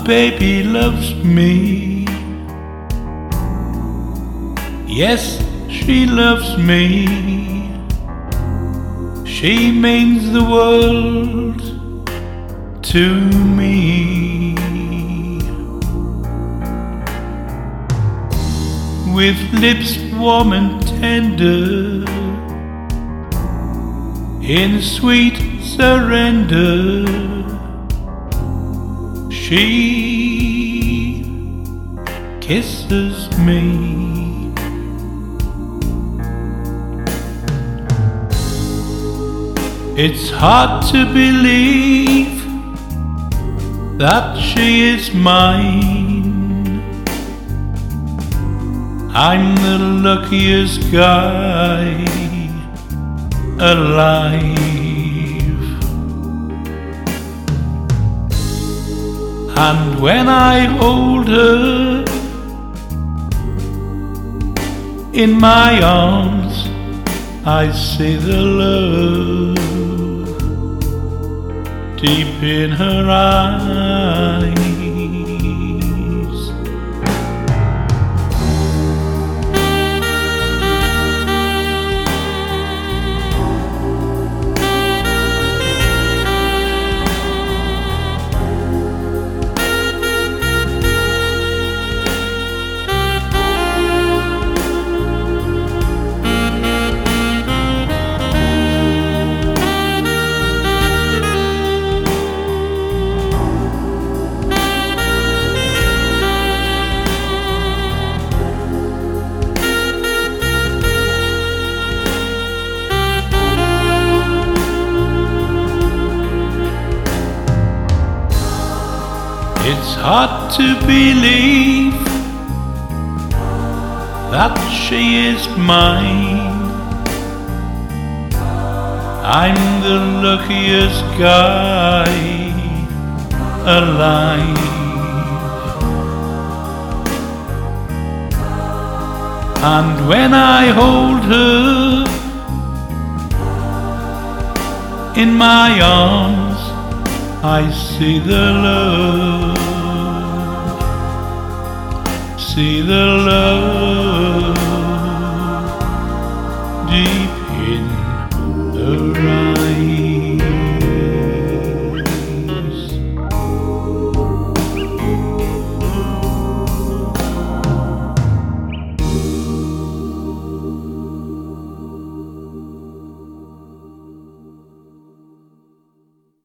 baby loves me. Yes, she loves me. She means the world to me. With lips warm and tender, in sweet surrender, she kisses me. It's hard to believe that she is mine. I'm the luckiest guy alive. And when I hold her in my arms, I see the love deep in her eyes. It's hard to believe that she is mine. I'm the luckiest guy alive. And when I hold her in my arms, I see the love, see the love.